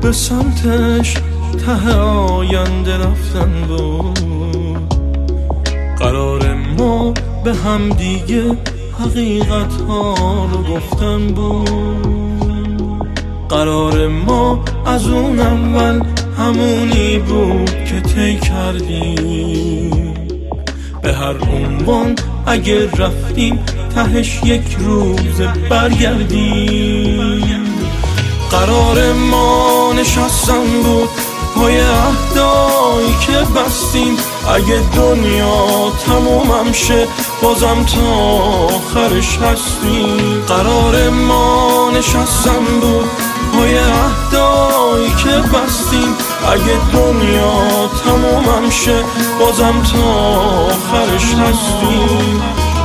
به سمتش ته آینده رفتن بود. قرار ما به هم دیگه حقیقت ها رو گفتن بود. قرار ما از اون اول همونی بود که طی کردیم. به هر عنوان اگه رفتیم تهش یک روز برگردیم. قرار ما نشستن بود پای عهدایی که بستیم. اگه دنیا تمومم شه بازم تا آخرش هستیم. قرار ما نشستن بود پای عهدایی که بستیم. اگه دنیا تمومم شه بازم تا آخرش هستیم.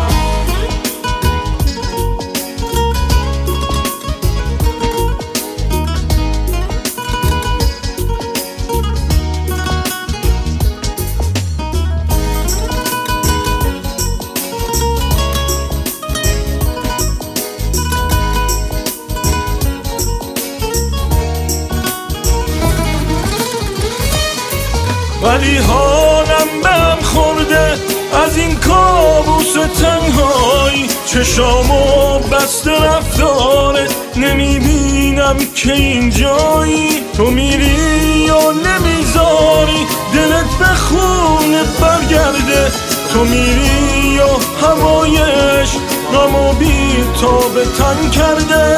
ولی حالم به هم خورده از این کابوس تنهایی. چشامو بسته رفتاره نمیبینم که این جایی. تو میری و نمیذاری دلت به خونه برگرده. تو میری و هوایش غمو بی تو به تن کرده.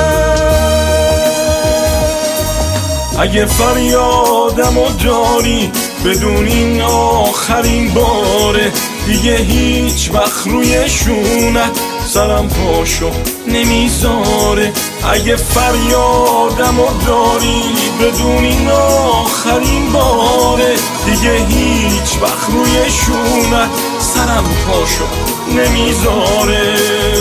اگه فریادمو داری بدون این آخرین باره. دیگه هیچ وقت روی شونت سرم پاشو نمیذاره. اگه فریادمو داری بدون این آخرین باره. دیگه هیچ وقت روی شونت سرم پاشو نمیذاره.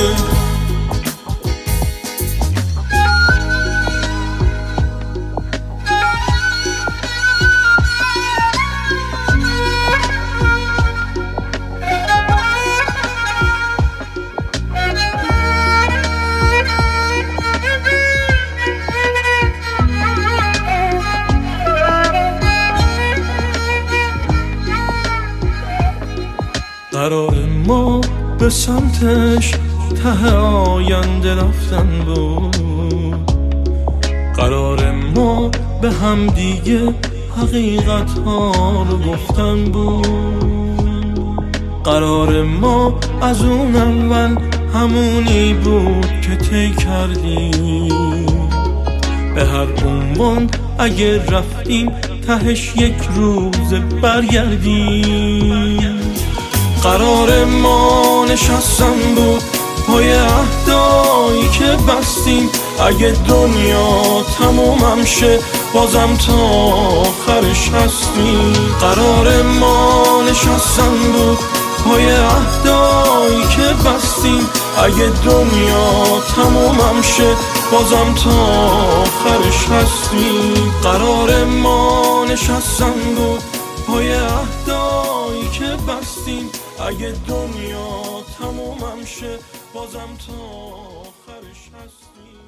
قرار ما به سمتش ته آینده رفتن بود. قرار ما به هم دیگه حقیقت ها رو گفتن بود. قرار ما از اون اول همونی بود که طی کردیم. به هر عنوان اگه رفتیم تهش یک روز برگردیم. قرار ما نشستن بود پای عهدایی که بستیم. اگه دنیا تمومم شه بازم تا آخرش هستیم. قرار ما نشستن بود پای عهدایی که بستیم. اگه دنیا تمومم شه بازم تا آخرش هستیم. قرار ما نشستن بود پای عهدایی که بستیم. اگه دنیا تمومم شه بازم تا آخرش هستیم.